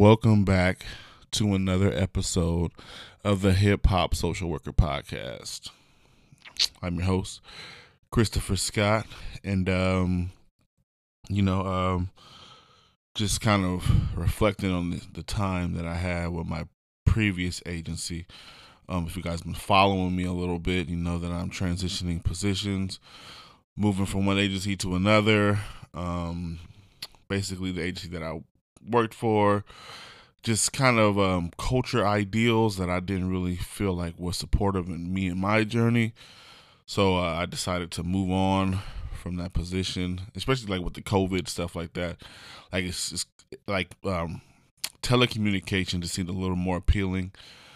Welcome back to another episode of the Hip Hop Social Worker Podcast. I'm your host, Christopher Scott, and just kind of reflecting on the time that I had with my previous agency. If you guys been following me a little bit, you know that I'm transitioning positions, moving from one agency to another. Basically, the agency that I worked for, just kind of culture ideals that I didn't really feel like was supportive in me and my journey. So I decided to move on from that position, especially like with the COVID stuff like that. Like it's like telecommunication just seemed a little more appealing.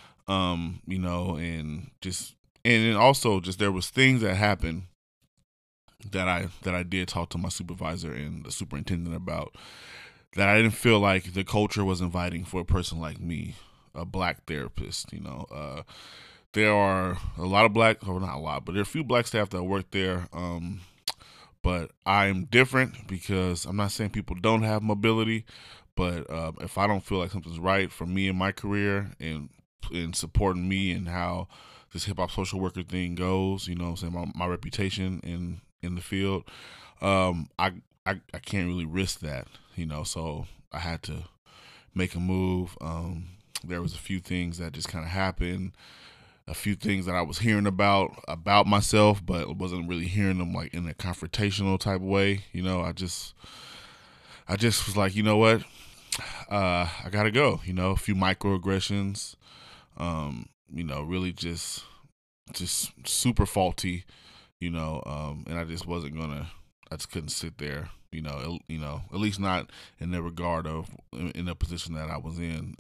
And then also just there was things that happened that I did talk to my supervisor and the superintendent about that I didn't feel like the culture was inviting for a person like me, a black therapist. There are a lot of black, or not a lot, but there are a few black staff that work there. But I'm different because I'm not saying people don't have mobility, but if I don't feel like something's right for me in my career and in supporting me and how this hip hop social worker thing goes, you know what I'm saying, my reputation in the field, I can't really risk that, so I had to make a move. There was a few things that just kind of happened, a few things that I was hearing about myself, but wasn't really hearing them like in a confrontational type of way. I just was like, you know what, I gotta go. A few microaggressions, really just super faulty, and I just wasn't gonna. I just couldn't sit there, at least not in the regard of in the position that I was in.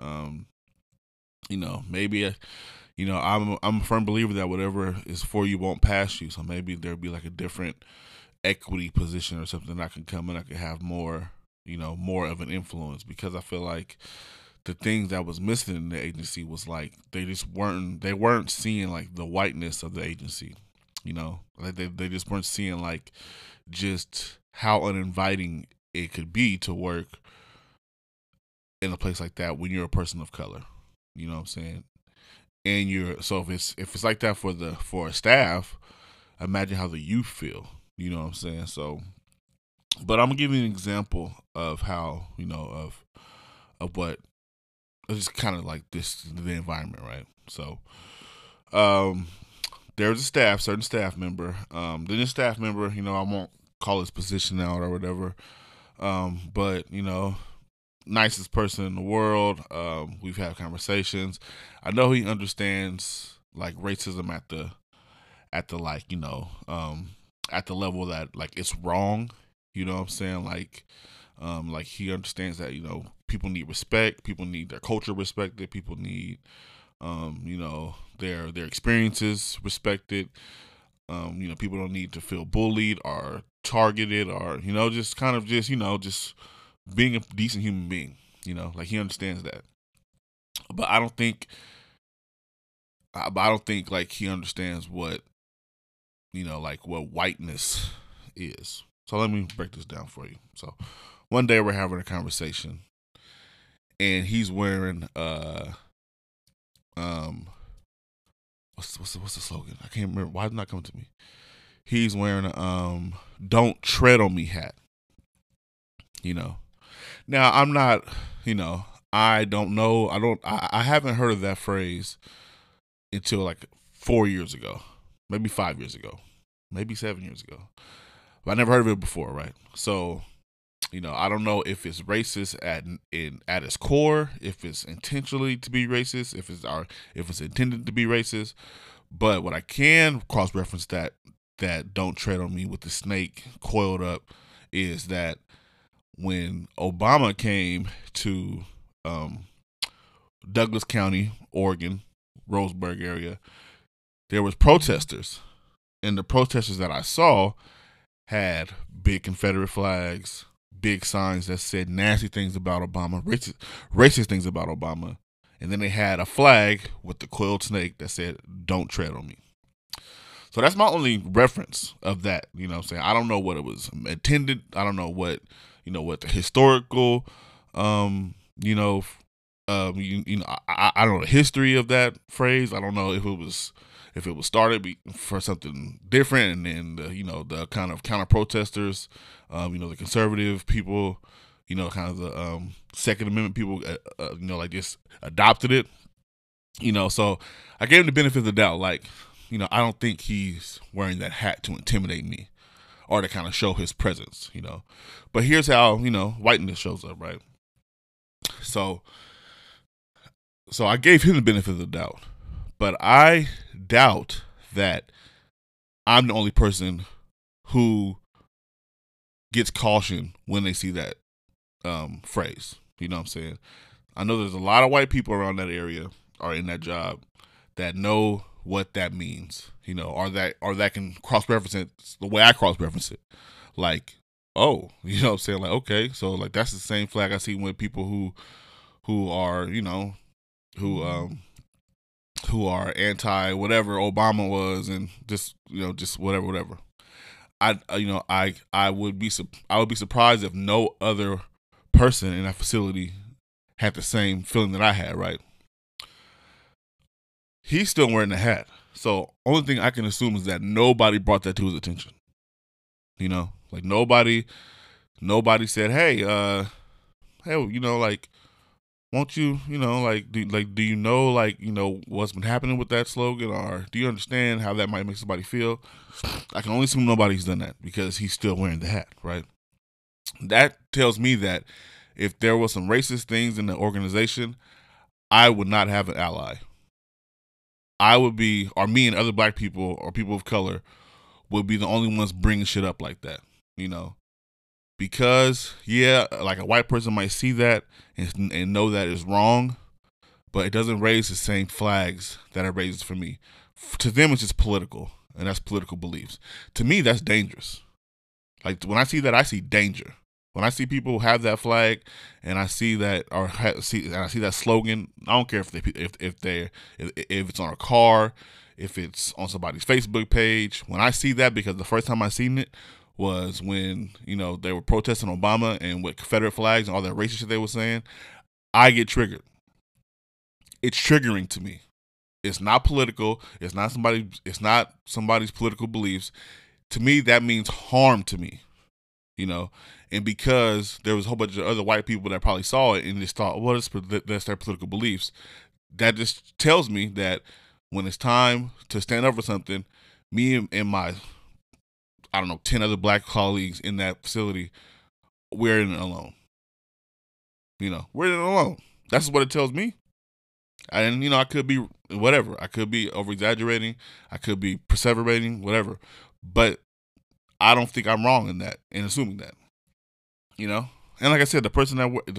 Maybe, I'm a firm believer that whatever is for you won't pass you. So maybe there'd be like a different equity position or something I could come in. I could have more, more of an influence, because I feel like the things that was missing in the agency was like they weren't seeing like the whiteness of the agency. Like they just weren't seeing like just how uninviting it could be to work in a place like that when you're a person of color. You know what I'm saying? And if it's like that for a staff, imagine how the youth feel. You know what I'm saying? So, but I'm gonna give you an example of how, of what it's kind of like the environment, right? So, um, there was a certain staff member. Then this staff member, I won't call his position out or whatever. But nicest person in the world. We've had conversations. I know he understands like racism at the like, at the level that like it's wrong. You know what I'm saying? Like he understands that, people need respect, people need their culture respected, people need their experiences respected. People don't need to feel bullied or targeted or, just kind of just being a decent human being, like he understands that. But I don't think like he understands what, like what whiteness is. So let me break this down for you. So one day we're having a conversation and he's wearing um what's the slogan? I can't remember. Why did it not come to me? He's wearing a "Don't Tread on Me" hat. Now I'm not. I don't know. I haven't heard of that phrase until like 4 years ago, maybe 5 years ago, maybe 7 years ago. But I never heard of it before, right? So I don't know if it's racist at its core, if it's intentionally to be racist, if it's intended to be racist. But what I can cross reference that "Don't Tread on Me" with the snake coiled up is that when Obama came to Douglas County, Oregon, Roseburg area, there was protesters, and the protesters that I saw had big Confederate flags, big signs that said nasty things about Obama, racist things about Obama, and then they had a flag with the coiled snake that said "Don't tread on me." So that's my only reference of that. What I'm saying? I don't know what it was intended. I don't know what what the historical, um, you know, I don't know the history of that phrase. I don't know if it was started for something different, and then the kind of counter protesters, the conservative people, kind of the Second Amendment people, like just adopted it. So I gave him the benefit of the doubt. Like, I don't think he's wearing that hat to intimidate me or to kind of show his presence. But here's how whiteness shows up, right? So I gave him the benefit of the doubt, but I doubt that I'm the only person who gets caution when they see that phrase. You know what I'm saying? I know there's a lot of white people around that area or in that job that know what that means, or that can cross reference it the way I cross reference it. Like, oh, you know what I'm saying? Like, okay, so like that's the same flag I see with people who are, who are anti whatever Obama was, and just whatever. I would be surprised if no other person in that facility had the same feeling that I had, right? He's still wearing the hat. So only thing I can assume is that nobody brought that to his attention. Like nobody said, "Hey, like, won't you, do you know, like, what's been happening with that slogan, or do you understand how that might make somebody feel?" I can only assume nobody's done that because he's still wearing the hat, right? That tells me that if there was some racist things in the organization, I would not have an ally. I would be, or me and other black people or people of color would be the only ones bringing shit up like that, because like a white person might see that and know that is wrong, but it doesn't raise the same flags that it raises for me. To them, it's just political, and that's political beliefs. To me, that's dangerous. Like when I see that, I see danger. When I see people have that flag, and I see that, I see that slogan, I don't care if it's on a car, if it's on somebody's Facebook page. When I see that, because the first time I seen it was when they were protesting Obama and with Confederate flags and all that racist shit they were saying, I get triggered. It's triggering to me. It's not political. It's not somebody's political beliefs. To me, that means harm to me. And because there was a whole bunch of other white people that probably saw it and just thought, well, that's their political beliefs. That just tells me that when it's time to stand up for something, me and my, 10 other black colleagues in that facility, we're in it alone. We're in it alone. That's what it tells me. And, I could be whatever. I could be over-exaggerating. I could be perseverating, whatever. But I don't think I'm wrong in assuming that. And like I said, the person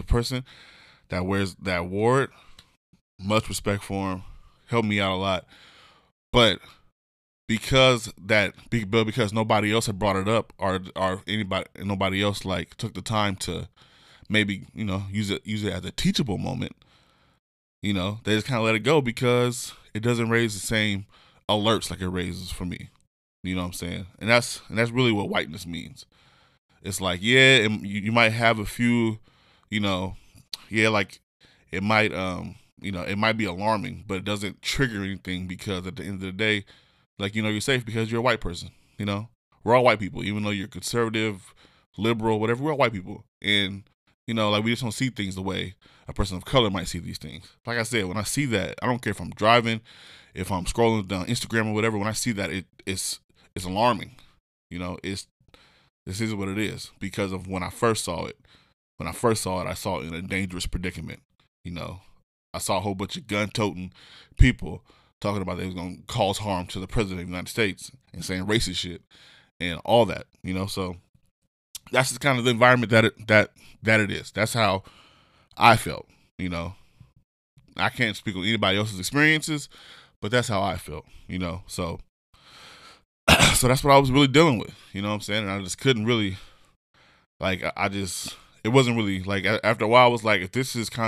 that wore it, much respect for him, helped me out a lot. But because nobody else had brought it up, or nobody else like took the time to maybe use it as a teachable moment, they just kind of let it go because it doesn't raise the same alerts like it raises for me. You know what I'm saying? And that's really what whiteness means. It's like, you might have a few, like it might, it might be alarming, but it doesn't trigger anything because at the end of the day, like, you're safe because you're a white person. We're all white people, even though you're conservative, liberal, whatever. We're all white people, and like we just don't see things the way a person of color might see these things. Like I said, when I see that, I don't care if I'm driving, if I'm scrolling down Instagram or whatever. When I see that, it's alarming. This is what it is because of when I first saw it. When I first saw it, I saw it in a dangerous predicament. I saw a whole bunch of gun-toting people talking about they was going to cause harm to the president of the United States and saying racist shit and all that. So that's the kind of the environment that it is. That's how I felt. I can't speak on anybody else's experiences, but that's how I felt. So that's what I was really dealing with. You know what I'm saying? And I just couldn't really, like, it wasn't really, like, after a while, I was like, if this is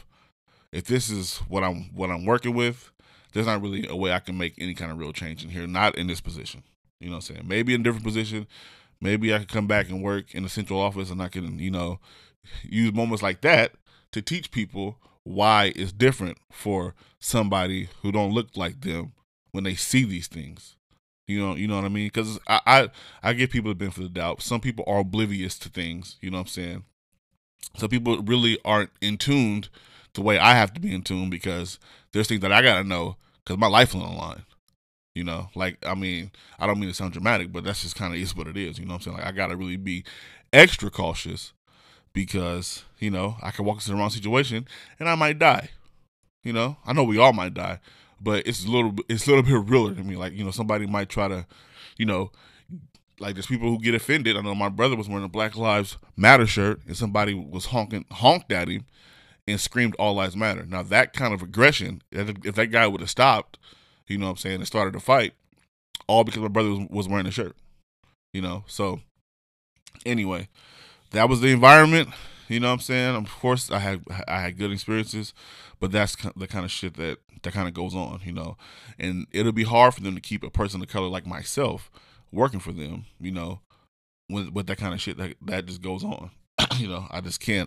what I'm working with, there's not really a way I can make any kind of real change in here. Not in this position. You know what I'm saying? Maybe in a different position. Maybe I could come back and work in the central office and I can, use moments like that to teach people why it's different for somebody who don't look like them when they see these things. You know what I mean? Because I give people the benefit of the doubt. Some people are oblivious to things. You know what I'm saying? Some people really aren't in tuned the way I have to be in tune, because there's things that I gotta know because my life is on the line. You know, like, I mean, I don't mean to sound dramatic, but that's just kind of is what it is. You know what I'm saying? Like, I gotta really be extra cautious because, you know, I can walk into the wrong situation and I might die. You know, I know we all might die, but it's a little bit realer to me. Like, you know, somebody might try to, you know, like, there's people who get offended. I know my brother was wearing a Black Lives Matter shirt and somebody was honked at him and screamed "All Lives Matter." Now, that kind of aggression, if that guy would have stopped, you know what I'm saying, and started a fight, all because my brother was wearing a shirt. You know, so anyway, that was the environment. You know what I'm saying? Of course, I had good experiences, but that's the kind of shit that kind of goes on. You know, and it'll be hard for them to keep a person of color like myself working for them. You know, with that kind of shit that just goes on. You know, I just can't.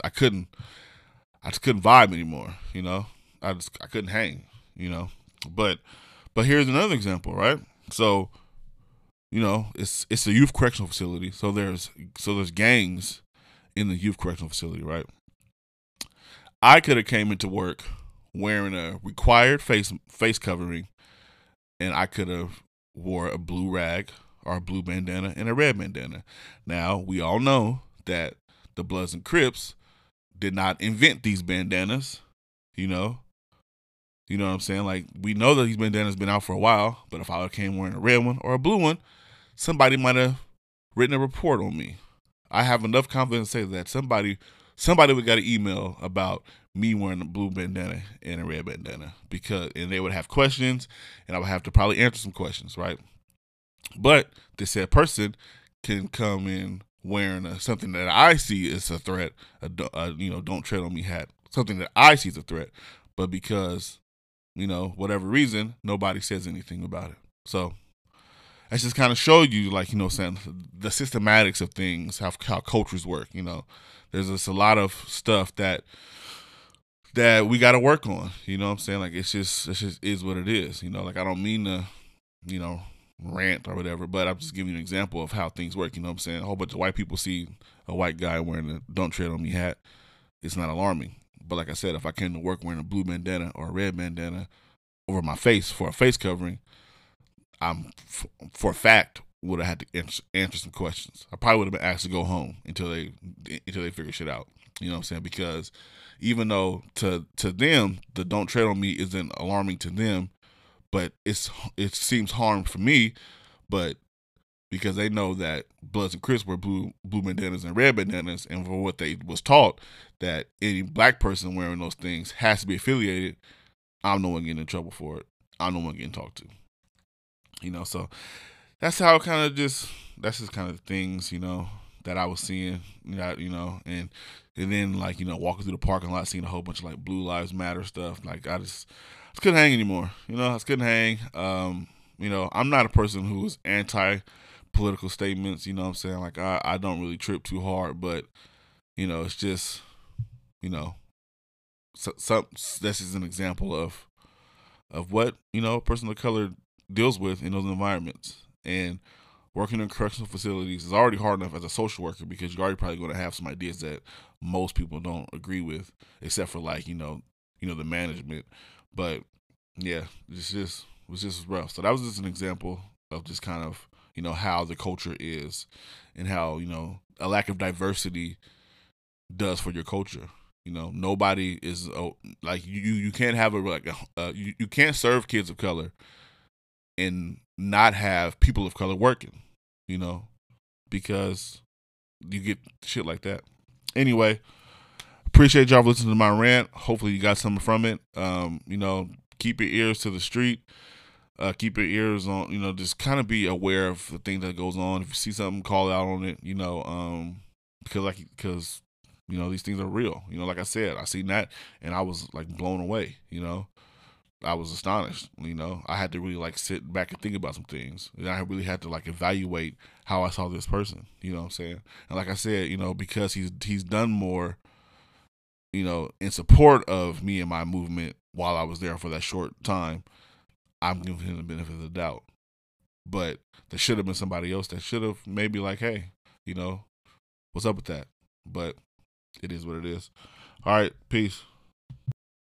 I just couldn't vibe anymore. You know, I couldn't hang. You know, but here's another example, right? So, you know, it's a youth correctional facility. So there's gangs in the youth correctional facility, right? I could have came into work wearing a required face covering, and I could have wore a blue rag or a blue bandana and a red bandana. Now, we all know that the Bloods and Crips did not invent these bandanas, you know. You know what I'm saying? Like, we know that these bandanas been out for a while, but if I came wearing a red one or a blue one, somebody might have written a report on me. I have enough confidence to say that somebody would got an email about me wearing a blue bandana and a red bandana, and they would have questions, and I would have to probably answer some questions, right? But this said person can come in wearing something that I see is a threat, you know, don't tread on me hat, something that I see is a threat, but because, you know, whatever reason, nobody says anything about it. So that's just kind of showed you, like, you know, saying the systematics of things, how cultures work. You know, there's just a lot of stuff that we got to work on. You know what I'm saying? Like, it's just is what it is. You know, like, I don't mean to, you know, rant or whatever, but I'm just giving you an example of how things work. You know what I'm saying? A whole bunch of white people see a white guy wearing a "Don't Tread on Me" hat. It's not alarming. But like I said, if I came to work wearing a blue bandana or a red bandana over my face for a face covering, I'm for a fact would have had to answer some questions. I probably would have been asked to go home until they figure shit out. You know what I'm saying? Because even though to them the "Don't Tread on Me" isn't alarming to them, but it seems harm for me. But because they know that Bloods and Crips were blue bandanas and red bandanas, and for what they was taught that any black person wearing those things has to be affiliated, I'm no one getting in trouble for it. I'm no one getting talked to. You know, so that's how that's just kind of things, you know, that I was seeing, you know, and then, like, you know, walking through the parking lot, seeing a whole bunch of like Blue Lives Matter stuff. Like, I just couldn't hang anymore. You know, I just couldn't hang. You know, I'm not a person who is anti political statements. You know what I'm saying? Like, I don't really trip too hard, but, you know, it's just, you know, this is an example of what, you know, a person of color deals with in those environments. And working in correctional facilities is already hard enough as a social worker, because you're already probably going to have some ideas that most people don't agree with, except for, like, you know, the management. But yeah, it was just rough. So that was just an example of just kind of, you know, how the culture is, and how, you know, a lack of diversity does for your culture. You know, nobody is like you can't have you can't serve kids of color and not have people of color working, you know, because you get shit like that. Anyway, appreciate y'all for listening to my rant. Hopefully you got something from it. You know, keep your ears to the street. Keep your ears on, you know, just kind of be aware of the thing that goes on. If you see something, call out on it, you know, because you know, these things are real. You know, like I said, I seen that and I was like blown away, you know. I was astonished, you know. I had to really like sit back and think about some things. And I really had to like evaluate how I saw this person, you know what I'm saying? And like I said, you know, because he's done more in support of me and my movement while I was there for that short time, I'm giving him the benefit of the doubt. But there should have been somebody else that should have maybe like, hey, what's up with that? But it is what it is. All right, peace.